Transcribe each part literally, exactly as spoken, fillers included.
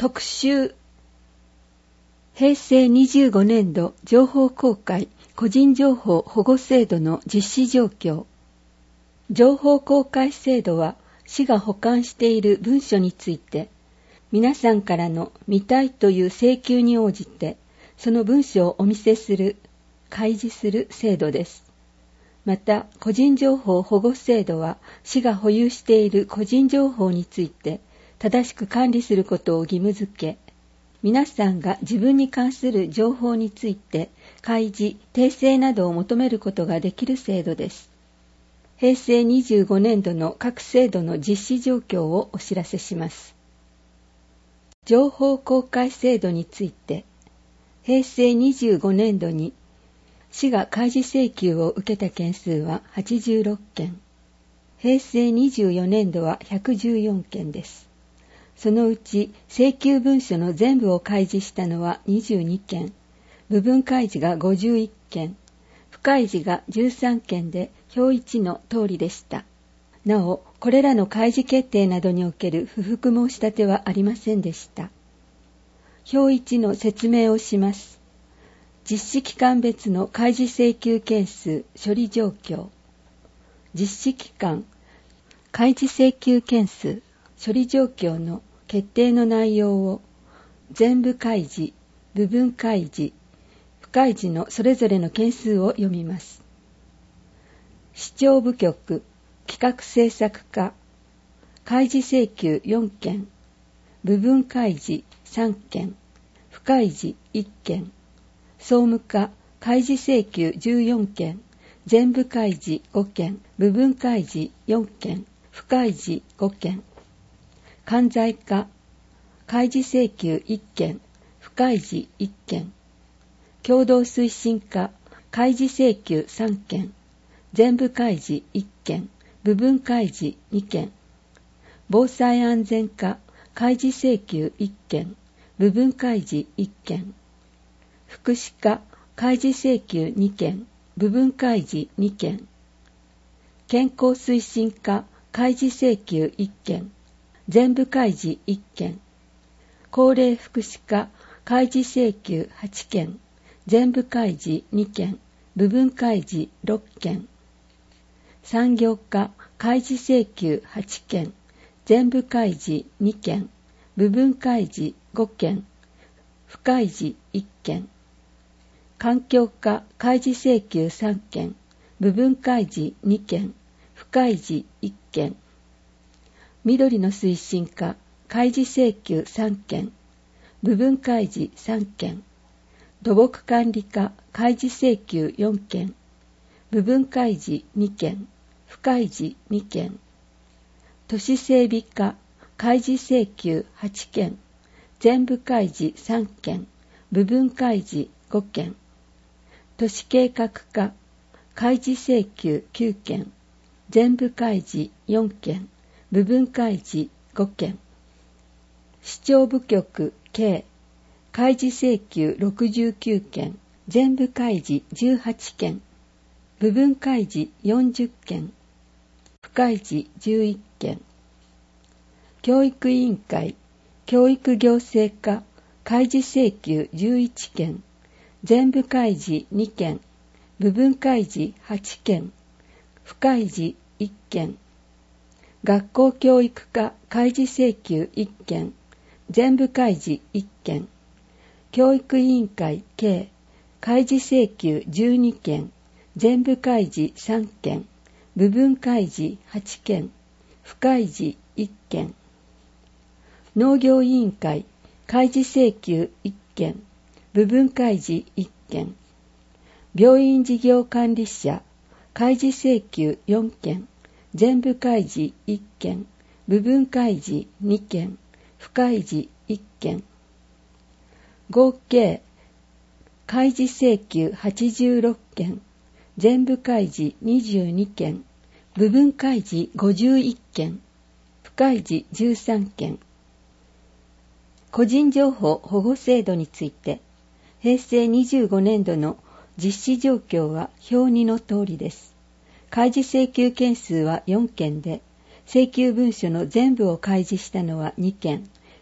特集。平成にじゅうごねん度情報公開個人情報保護制度の実施状況。情報公開制度は市が保管している文書について、皆さんからの見たいという請求に応じて、その文書をお見せする、開示する制度です。また、個人情報保護制度は、市が保有している個人情報について、正しく管理することを義務付け、皆さんが自分に関する情報について、開示、訂正などを求めることができる制度です。平成にじゅうごねん度の各制度の実施状況をお知らせします。情報公開制度について、平成にじゅうごねん度に市が開示請求を受けた件数ははちじゅうろっけん、平成にじゅうよねん度はひゃくじゅうよんけんです。そのうち請求文書の全部を開示したのはにじゅうにけん、部分開示がごじゅういっけん、不開示がじゅうさんけんで表いちの通りでした。なお、これらの開示決定などにおける不服申し立てはありませんでした。表いちの説明をします。実施期間別の開示請求件数、処理状況。実施期間、開示請求件数、処理状況の決定の内容を全部開示、部分開示、不開示のそれぞれの件数を読みます。市長部局、企画制作課、開示請求よんけん、部分開示さんけん、不開示いっけん、総務課、開示請求じゅうよんけん、全部開示ごけん、部分開示よんけん、不開示ごけん。関西課、開示請求いっけん、不開示いっけん。共同推進課、開示請求さんけん、全部開示いっけん、部分開示にけん。防災安全課、開示請求いっけん、部分開示いっけん。福祉課、開示請求にけん、部分開示にけん。健康推進課、開示請求いっけん、全部開示いっけん。高齢福祉課、開示請求はちけん、全部開示にけん、部分開示ろっけん。産業課、開示請求はちけん、全部開示にけん、部分開示ごけん、不開示いっけん。環境課、開示請求さんけん、部分開示にけん、不開示いっけん。緑の推進課、開示請求さんけん、部分開示さんけん。土木管理課、開示請求よんけん、部分開示にけん、不開示にけん。都市整備課、開示請求はちけん、全部開示さんけん、部分開示ごけん。都市計画課、開示請求きゅうけん、全部開示よんけん、部分開示ごけん。市長部局計、開示請求ろくじゅうきゅうけん、全部開示じゅうはちけん、部分開示よんじゅっけん、不開示じゅういっけん。教育委員会、教育行政課、開示請求じゅういっけん、全部開示にけん、部分開示はちけん、不開示いっけん。学校教育課、開示請求いっけん、全部開示いっけん。教育委員会計、開示請求じゅうにけん、全部開示さんけん、部分開示はちけん、不開示いっけん。農業委員会、開示請求いっけん、部分開示いっけん。病院事業管理者、開示請求よんけん、全部開示いっけん、部分開示にけん、不開示いっけん。合計、開示請求はちじゅうろっけん、全部開示にじゅうにけん、部分開示ごじゅういっけん、不開示じゅうさんけん。個人情報保護制度について、平成にじゅうごねん度の実施状況は表にの通りです。開示請求件数はよんけんで、請求文書の全部を開示したのはにけん、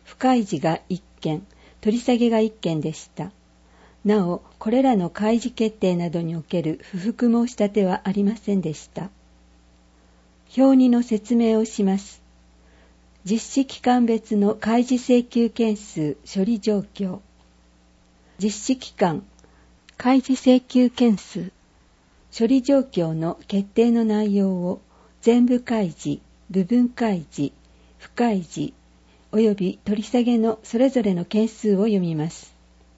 不開示がいっけん、取り下げがいっけんでした。なお、これらの開示決定などにおける不服申し立てはありませんでした。表にの説明をします。実施期間別の開示請求件数処理状況。実施期間、開示請求件数、処理状況の決定の内容を全部開示、部分開示、不開示、および取り下げのそれぞれの件数を読みます。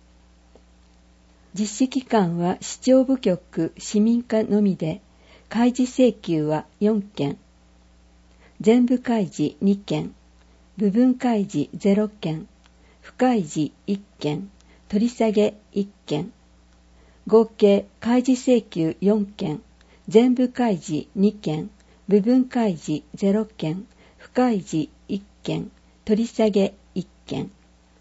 実施期間は市長部局、市民課のみで、開示請求はよんけん、全部開示にけん、部分開示ゼロけん、不開示いっけん、取り下げいっけん、合計開示請求よんけん、全部開示にけん、部分開示ゼロけん、不開示いっけん、取り下げいっけん。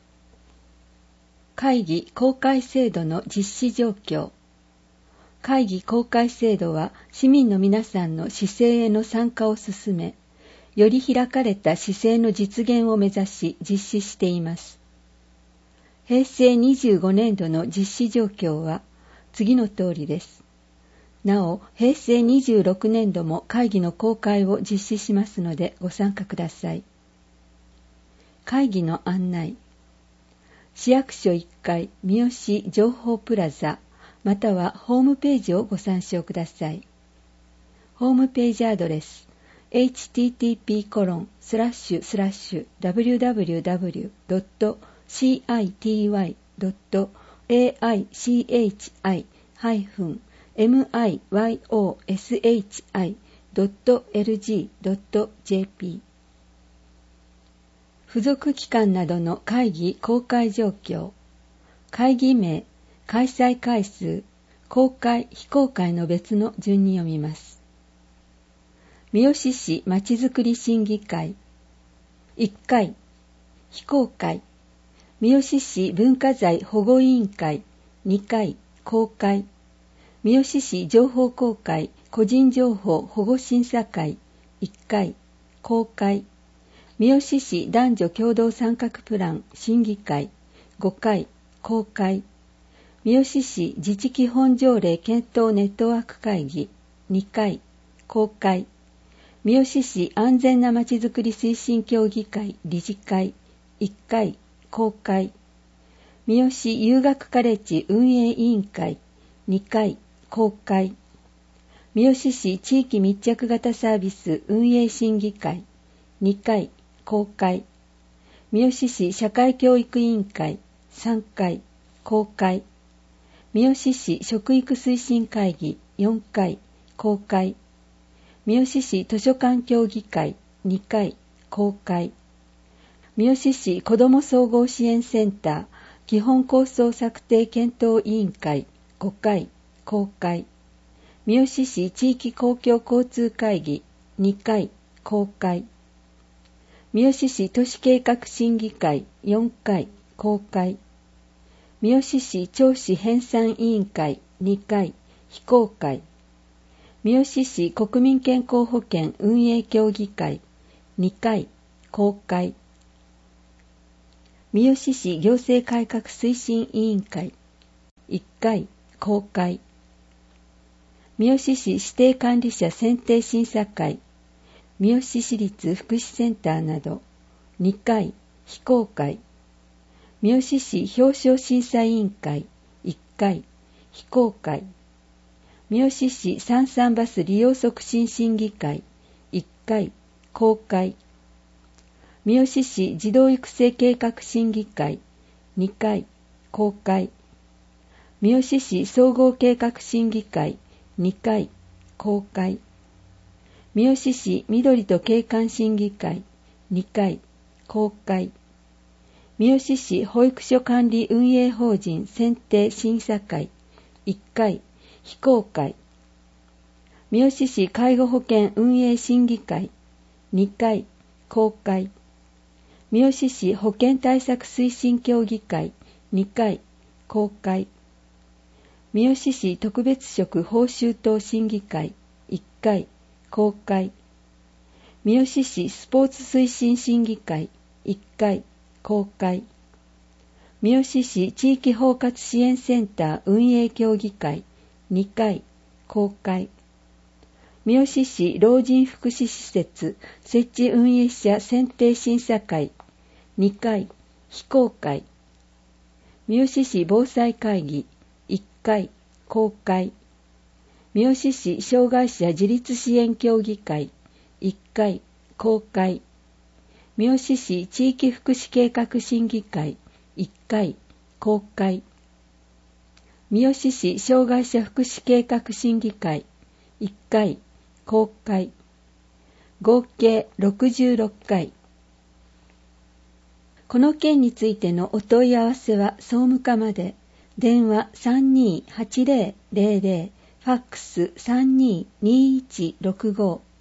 会議公開制度の実施状況。会議公開制度は市民の皆さんの市政への参加を進め、より開かれた市政の実現を目指し実施しています。へいせいにじゅうごねんどの実施状況は次の通りです。なお、へいせいにじゅうろくねんども会議の公開を実施しますのでご参加ください。会議の案内。市役所いっかい三好情報プラザまたはホームページをご参照ください。ホームページアドレス エイチティーティーピーコロンスラッシュスラッシュダブリューダブリューダブリュードットシーアイティーワイドットエーアイシーエイチアイハイフンエムアイワイオーエスエイチアイドットエルジードットジェーピー。付属機関などの会議公開状況、会議名、開催回数、公開、非公開の別の順に読みます。三好市まちづくり審議会、いっかい、非公開、三好市文化財保護委員会、にかい、公開、三好市情報公開個人情報保護審査会、いっかい、公開、三好市男女共同参画プラン審議会ごかい公開、三好市自治基本条例検討ネットワーク会議にかい公開、三好市安全なまちづくり推進協議会理事会いっかい公開、三好有学カレッジ運営委員会にかい公開、三好市地域密着型サービス運営審議会にかい公開、三好市社会教育委員会さんかい公開、三好市食育推進会議よんかい公開、三好市図書館協議会にかい公開、三好市子ども総合支援センター基本構想策定検討委員会ごかい公開、三好市地域公共交通会議にかい公開、三好市都市計画審議会よんかい公開、三好市町市編纂委員会にかい非公開、三好市国民健康保険運営協議会にかい公開、三好市行政改革推進委員会いっかい公開、三好市指定管理者選定審査会三好市立福祉センターなどにかい非公開、三好市表彰審査委員会いっかい非公開、三好市さんさんバス利用促進審議会いっかい公開、三好市児童育成計画審議会にかい公開、三好市総合計画審議会にかい公開、三好市緑と景観審議会にかい公開、三好市保育所管理運営法人選定審査会いっかい非公開、三好市介護保険運営審議会にかい公開、三好市保健対策推進協議会にかい公開、三好市特別職報酬等審議会いっかい公開、三好市スポーツ推進審議会いっかい公開。三好市地域包括支援センター運営協議会にかい公開。三好市老人福祉施設設置運営者選定審査会にかい非公開。三好市防災会議いっかい公開。三好市障害者自立支援協議会いっかい公開。三好市地域福祉計画審議会いっかい公開。三好市障害者福祉計画審議会いっかい公開。合計ろくじゅうろっかい。この件についてのお問い合わせは総務課まで。電話 さんにーはちぜろぜろぜろ、ファックス さんにーにーいちろくご